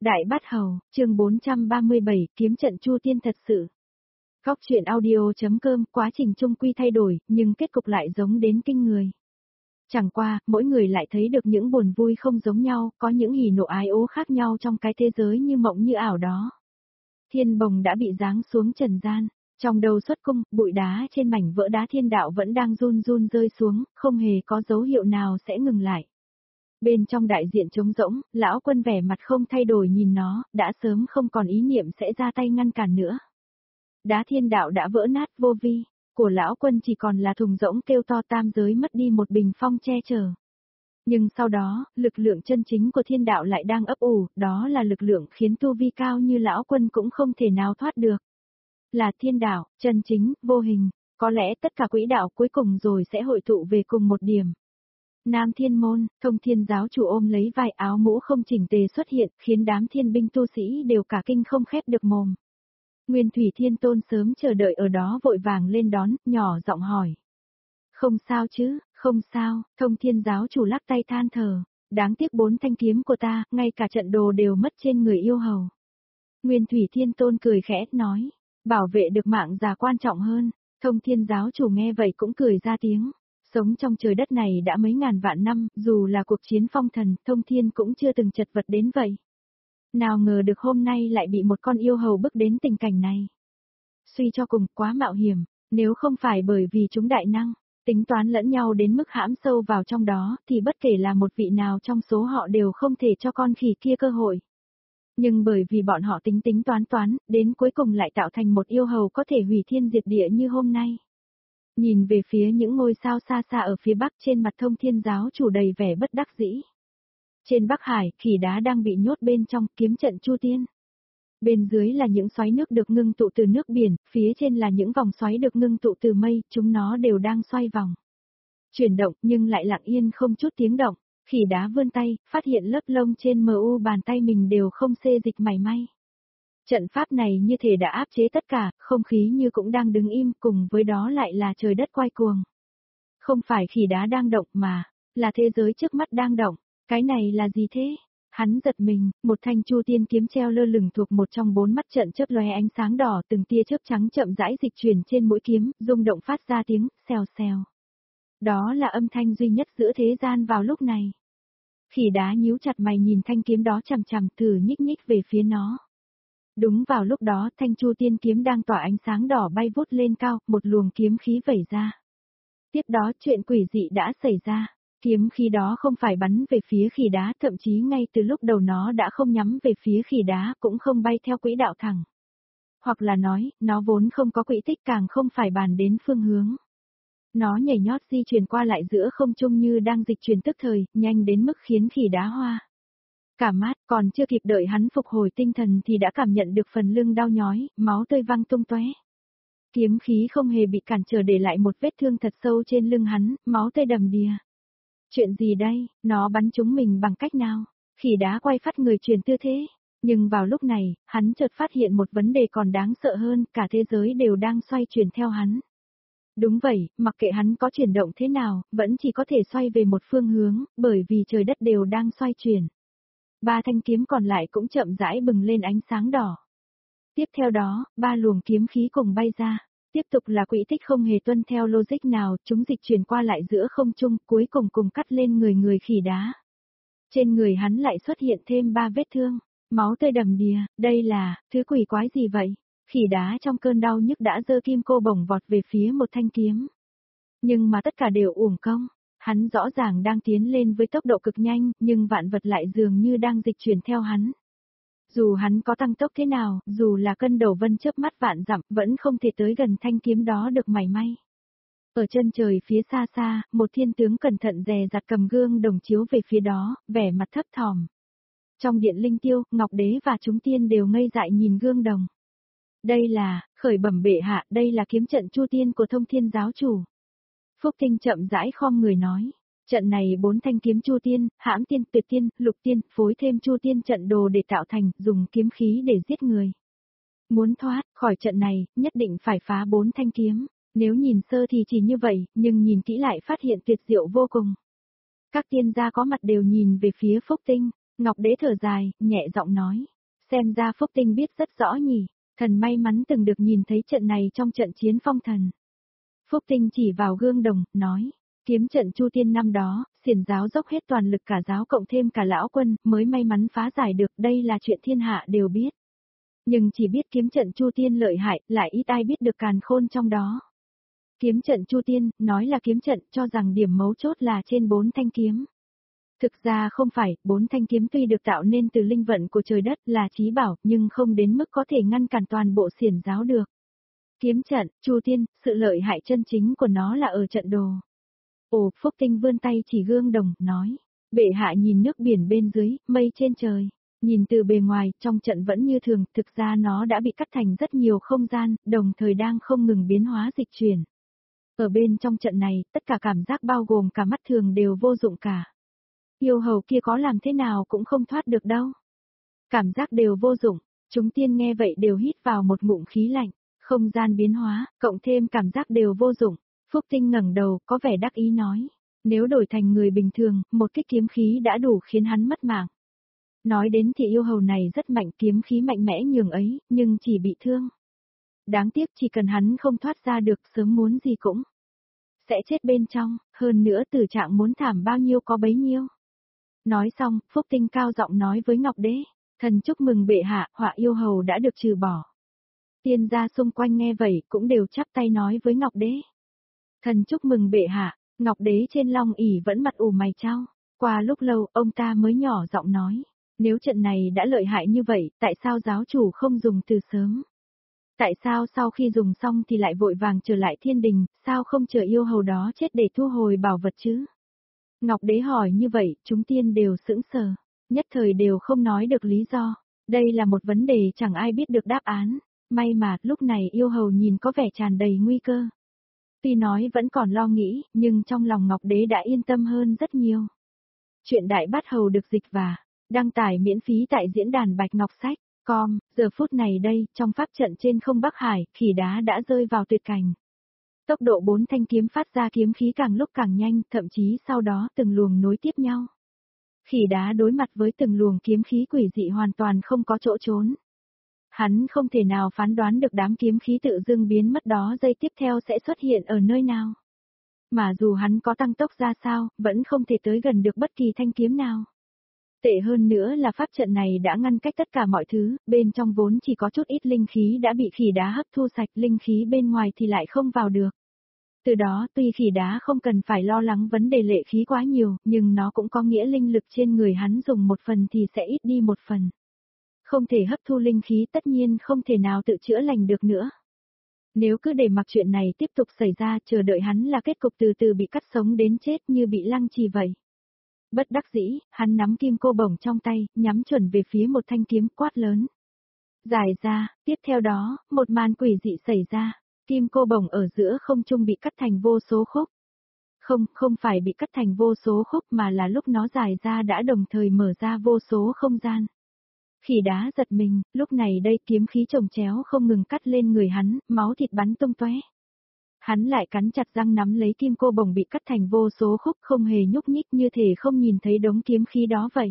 Đại Bát Hầu, chương 437, kiếm trận Chu Tiên thật sự. Góc truyện audio.com, quá trình chung quy thay đổi, nhưng kết cục lại giống đến kinh người. Chẳng qua, mỗi người lại thấy được những buồn vui không giống nhau, có những hỉ nộ ái ố khác nhau trong cái thế giới như mộng như ảo đó. Thiên bồng đã bị giáng xuống trần gian, trong đầu xuất cung, bụi đá trên mảnh vỡ đá thiên đạo vẫn đang run run rơi xuống, không hề có dấu hiệu nào sẽ ngừng lại. Bên trong đại diện trống rỗng, lão quân vẻ mặt không thay đổi nhìn nó, đã sớm không còn ý niệm sẽ ra tay ngăn cản nữa. Đá thiên đạo đã vỡ nát vô vi, của lão quân chỉ còn là thùng rỗng kêu to tam giới mất đi một bình phong che chở. Nhưng sau đó, lực lượng chân chính của thiên đạo lại đang ấp ủ, đó là lực lượng khiến tu vi cao như lão quân cũng không thể nào thoát được. Là thiên đạo, chân chính, vô hình, có lẽ tất cả quỹ đạo cuối cùng rồi sẽ hội tụ về cùng một điểm. Nam Thiên Môn, Thông Thiên giáo chủ ôm lấy vài áo mũ không chỉnh tề xuất hiện, khiến đám thiên binh tu sĩ đều cả kinh không khép được mồm. Nguyên Thủy Thiên Tôn sớm chờ đợi ở đó vội vàng lên đón, nhỏ giọng hỏi. Không sao chứ, không sao, Thông Thiên giáo chủ lắc tay than thở, đáng tiếc 4 thanh kiếm của ta, ngay cả trận đồ đều mất trên người yêu hầu. Nguyên Thủy Thiên Tôn cười khẽ, nói, bảo vệ được mạng già quan trọng hơn. Thông Thiên giáo chủ nghe vậy cũng cười ra tiếng. Sống trong trời đất này đã mấy ngàn vạn năm, dù là cuộc chiến phong thần, Thông Thiên cũng chưa từng chật vật đến vậy. Nào ngờ được hôm nay lại bị một con yêu hầu bức đến tình cảnh này. Suy cho cùng, quá mạo hiểm, nếu không phải bởi vì chúng đại năng, tính toán lẫn nhau đến mức hãm sâu vào trong đó, thì bất kể là một vị nào trong số họ đều không thể cho con khỉ kia cơ hội. Nhưng bởi vì bọn họ tính toán, đến cuối cùng lại tạo thành một yêu hầu có thể hủy thiên diệt địa như hôm nay. Nhìn về phía những ngôi sao xa xa ở phía bắc, trên mặt Thông Thiên giáo chủ đầy vẻ bất đắc dĩ. Trên Bắc Hải, khỉ đá đang bị nhốt bên trong kiếm trận Chu Tiên. Bên dưới là những xoáy nước được ngưng tụ từ nước biển, phía trên là những vòng xoáy được ngưng tụ từ mây, chúng nó đều đang xoay vòng. Chuyển động nhưng lại lặng yên không chút tiếng động, khỉ đá vươn tay, phát hiện lớp lông trên mu bàn tay mình đều không xê dịch mảy may. Trận pháp này như thể đã áp chế tất cả, không khí như cũng đang đứng im, cùng với đó lại là trời đất quay cuồng. Không phải khỉ đá đang động mà, là thế giới trước mắt đang động, cái này là gì thế? Hắn giật mình, một thanh Chu Tiên kiếm treo lơ lửng thuộc một trong 4 mắt trận chớp lóe ánh sáng đỏ, từng tia chớp trắng chậm rãi dịch chuyển trên mũi kiếm, rung động phát ra tiếng xèo xèo. Đó là âm thanh duy nhất giữa thế gian vào lúc này. Khỉ đá nhíu chặt mày nhìn thanh kiếm đó chằm chằm, thử nhích nhích về phía nó. Đúng vào lúc đó, thanh Chu Tiên kiếm đang tỏa ánh sáng đỏ bay vút lên cao, một luồng kiếm khí vẩy ra. Tiếp đó chuyện quỷ dị đã xảy ra, kiếm khí đó không phải bắn về phía khỉ đá, thậm chí ngay từ lúc đầu nó đã không nhắm về phía khỉ đá, cũng không bay theo quỹ đạo thẳng. Hoặc là nói, nó vốn không có quỹ tích, càng không phải bàn đến phương hướng. Nó nhảy nhót di chuyển qua lại giữa không trung như đang dịch chuyển tức thời, nhanh đến mức khiến khỉ đá hoa cả mắt, còn chưa kịp đợi hắn phục hồi tinh thần thì đã cảm nhận được phần lưng đau nhói, máu tươi văng tung tóe. Kiếm khí không hề bị cản trở, để lại một vết thương thật sâu trên lưng hắn, máu tươi đầm đìa. Chuyện gì đây, nó bắn trúng mình bằng cách nào? Khỉ đá quay phát người chuyển tư thế. Nhưng vào lúc này, hắn chợt phát hiện một vấn đề còn đáng sợ hơn, cả thế giới đều đang xoay chuyển theo hắn. Đúng vậy, mặc kệ hắn có chuyển động thế nào, vẫn chỉ có thể xoay về một phương hướng, bởi vì trời đất đều đang xoay chuyển. 3 thanh kiếm còn lại cũng chậm rãi bừng lên ánh sáng đỏ. Tiếp theo đó, 3 luồng kiếm khí cùng bay ra. Tiếp tục là quỹ tích không hề tuân theo logic nào, chúng dịch chuyển qua lại giữa không trung, cuối cùng cùng cắt lên người khỉ đá. Trên người hắn lại xuất hiện thêm 3 vết thương, máu tươi đầm đìa, đây là, thứ quỷ quái gì vậy? Khỉ đá trong cơn đau nhức đã giơ kim cô bổng vọt về phía một thanh kiếm. Nhưng mà tất cả đều uổng công. Hắn rõ ràng đang tiến lên với tốc độ cực nhanh, nhưng vạn vật lại dường như đang dịch chuyển theo hắn. Dù hắn có tăng tốc thế nào, dù là cân đầu vân chớp mắt vạn dặm, vẫn không thể tới gần thanh kiếm đó được mảy may. Ở chân trời phía xa xa, một thiên tướng cẩn thận dè dặt cầm gương đồng chiếu về phía đó, vẻ mặt thấp thỏm. Trong điện linh tiêu, Ngọc Đế và chúng tiên đều ngây dại nhìn gương đồng. Đây là, khởi bẩm bệ hạ, đây là kiếm trận Chu Tiên của Thông Thiên giáo chủ. Phúc Tinh chậm rãi khom người nói, trận này 4 thanh kiếm Chu Tiên, Hãm Tiên, Tuyệt Tiên, Lục Tiên, phối thêm Chu Tiên trận đồ để tạo thành, dùng kiếm khí để giết người. Muốn thoát khỏi trận này, nhất định phải phá 4 thanh kiếm, nếu nhìn sơ thì chỉ như vậy, nhưng nhìn kỹ lại phát hiện tuyệt diệu vô cùng. Các tiên gia có mặt đều nhìn về phía Phúc Tinh, Ngọc Đế thở dài, nhẹ giọng nói, Xem ra Phúc Tinh biết rất rõ nhỉ, thần may mắn từng được nhìn thấy trận này trong trận chiến phong thần. Phúc Tinh chỉ vào gương đồng, nói, kiếm trận Chu Tiên năm đó, xiển giáo dốc hết toàn lực cả giáo cộng thêm cả lão quân, mới may mắn phá giải được, đây là chuyện thiên hạ đều biết. Nhưng chỉ biết kiếm trận Chu Tiên lợi hại, lại ít ai biết được càn khôn trong đó. Kiếm trận Chu Tiên, nói là kiếm trận, cho rằng điểm mấu chốt là trên 4 thanh kiếm. Thực ra không phải, 4 thanh kiếm tuy được tạo nên từ linh vận của trời đất là chí bảo, nhưng không đến mức có thể ngăn cản toàn bộ xiển giáo được. Kiếm trận, Chu Tiên, sự lợi hại chân chính của nó là ở trận đồ. Ồ, Phúc Tinh vươn tay chỉ gương đồng, nói. Bệ hạ nhìn nước biển bên dưới, mây trên trời. Nhìn từ bề ngoài, trong trận vẫn như thường, thực ra nó đã bị cắt thành rất nhiều không gian, đồng thời đang không ngừng biến hóa dịch chuyển. Ở bên trong trận này, tất cả cảm giác bao gồm cả mắt thường đều vô dụng cả. Yêu hầu kia có làm thế nào cũng không thoát được đâu. Cảm giác đều vô dụng, chúng tiên nghe vậy đều hít vào một ngụm khí lạnh, không gian biến hóa, cộng thêm cảm giác đều vô dụng. Phúc Tinh ngẩng đầu, có vẻ đắc ý nói, nếu đổi thành người bình thường, một kích kiếm khí đã đủ khiến hắn mất mạng. Nói đến thì yêu hầu này rất mạnh, kiếm khí mạnh mẽ nhường ấy, nhưng chỉ bị thương. Đáng tiếc chỉ cần hắn không thoát ra được, sớm muốn gì cũng sẽ chết bên trong, hơn nữa tử trạng muốn thảm bao nhiêu có bấy nhiêu. Nói xong, Phúc Tinh cao giọng nói với Ngọc Đế, thần chúc mừng bệ hạ, họa yêu hầu đã được trừ bỏ. Tiên gia xung quanh nghe vậy cũng đều chắp tay nói với Ngọc Đế. Thần chúc mừng bệ hạ, Ngọc Đế trên long ỷ vẫn mặt ủ mày chau. Qua lúc lâu, ông ta mới nhỏ giọng nói, nếu trận này đã lợi hại như vậy, tại sao giáo chủ không dùng từ sớm? Tại sao sau khi dùng xong thì lại vội vàng trở lại thiên đình, sao không chờ yêu hầu đó chết để thu hồi bảo vật chứ? Ngọc Đế hỏi như vậy, chúng tiên đều sững sờ, nhất thời đều không nói được lý do. Đây là một vấn đề chẳng ai biết được đáp án, may mà lúc này yêu hầu nhìn có vẻ tràn đầy nguy cơ. Tuy nói vẫn còn lo nghĩ, nhưng trong lòng Ngọc Đế đã yên tâm hơn rất nhiều. Chuyện Đại Bát Hầu được dịch và đăng tải miễn phí tại diễn đàn Bạch Ngọc Sách. Com, giờ phút này đây, trong pháp trận trên không Bắc Hải, khỉ đá đã rơi vào tuyệt cảnh. Tốc độ 4 thanh kiếm phát ra kiếm khí càng lúc càng nhanh, thậm chí sau đó từng luồng nối tiếp nhau. Khỉ đá đối mặt với từng luồng kiếm khí quỷ dị hoàn toàn không có chỗ trốn. Hắn không thể nào phán đoán được đám kiếm khí tự dưng biến mất đó giây tiếp theo sẽ xuất hiện ở nơi nào. Mà dù hắn có tăng tốc ra sao, vẫn không thể tới gần được bất kỳ thanh kiếm nào. Tệ hơn nữa là pháp trận này đã ngăn cách tất cả mọi thứ, bên trong vốn chỉ có chút ít linh khí đã bị khỉ đá hấp thu sạch, linh khí bên ngoài thì lại không vào được. Từ đó tuy khỉ đá không cần phải lo lắng vấn đề lệ khí quá nhiều, nhưng nó cũng có nghĩa linh lực trên người hắn dùng một phần thì sẽ ít đi một phần. Không thể hấp thu linh khí tất nhiên không thể nào tự chữa lành được nữa. Nếu cứ để mặc chuyện này tiếp tục xảy ra, chờ đợi hắn là kết cục từ từ bị cắt sống đến chết như bị lăng trì vậy. Bất đắc dĩ, hắn nắm kim cô bổng trong tay, nhắm chuẩn về phía một thanh kiếm quát lớn. Giải ra, tiếp theo đó, một màn quỷ dị xảy ra, kim cô bổng ở giữa không trung bị cắt thành vô số khúc. Không phải bị cắt thành vô số khúc mà là lúc nó giải ra đã đồng thời mở ra vô số không gian. Khỉ đá giật mình, lúc này đây kiếm khí chồng chéo không ngừng cắt lên người hắn, máu thịt bắn tung tóe. Hắn lại cắn chặt răng nắm lấy kim cô bổng bị cắt thành vô số khúc không hề nhúc nhích như thể không nhìn thấy đống kiếm khí đó vậy.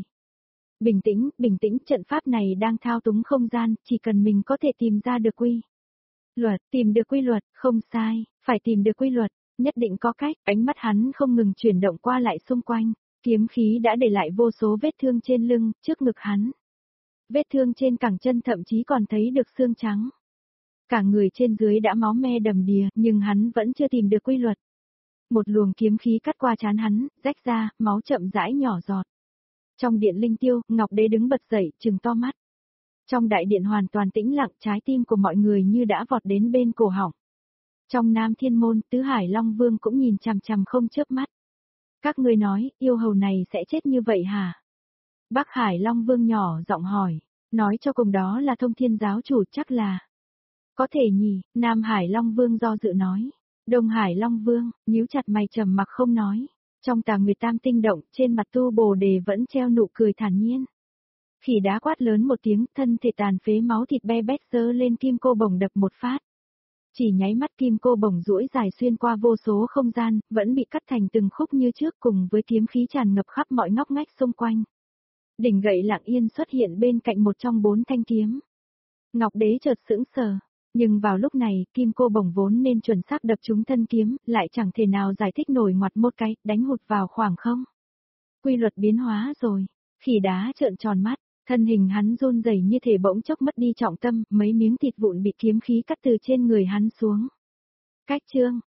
Bình tĩnh, trận pháp này đang thao túng không gian, chỉ cần mình có thể tìm ra được quy luật, tìm được quy luật, không sai, phải tìm được quy luật, nhất định có cách, ánh mắt hắn không ngừng chuyển động qua lại xung quanh, kiếm khí đã để lại vô số vết thương trên lưng, trước ngực hắn. Vết thương trên cẳng chân thậm chí còn thấy được xương trắng. Cả người trên dưới đã máu me đầm đìa, nhưng hắn vẫn chưa tìm được quy luật. Một luồng kiếm khí cắt qua trán hắn, rách ra, máu chậm rãi nhỏ giọt. Trong điện linh tiêu, Ngọc Đế đứng bật dậy, trừng to mắt. Trong đại điện hoàn toàn tĩnh lặng, trái tim của mọi người như đã vọt đến bên cổ họng. Trong Nam Thiên Môn, Tứ Hải Long Vương cũng nhìn chằm chằm không chớp mắt. Các ngươi nói, yêu hầu này sẽ chết như vậy hả? Bắc Hải Long Vương nhỏ giọng hỏi, nói cho cùng đó là Thông Thiên giáo chủ chắc là. Có thể nhỉ, Nam Hải Long Vương do dự nói. Đông Hải Long Vương, nhíu chặt mày trầm mặc không nói. Trong Tà Nguyệt Tam Tinh động, trên mặt Tu Bồ Đề vẫn treo nụ cười thản nhiên. Khỉ đá quát lớn một tiếng, thân thể tàn phế máu thịt be bét giơ lên kim cô bổng đập một phát. Chỉ nháy mắt kim cô bổng duỗi dài xuyên qua vô số không gian, vẫn bị cắt thành từng khúc như trước cùng với kiếm khí tràn ngập khắp mọi ngóc ngách xung quanh. Đỉnh gậy lặng yên xuất hiện bên cạnh một trong 4 thanh kiếm. Ngọc Đế chợt sững sờ, nhưng vào lúc này, kim cô bổng vốn nên chuẩn xác đập trúng thân kiếm, lại chẳng thể nào giải thích nổi ngoặt một cái, đánh hụt vào khoảng không. Quy luật biến hóa rồi, khỉ đá trợn tròn mắt, thân hình hắn run rẩy như thể bỗng chốc mất đi trọng tâm, mấy miếng thịt vụn bị kiếm khí cắt từ trên người hắn xuống. Cách chương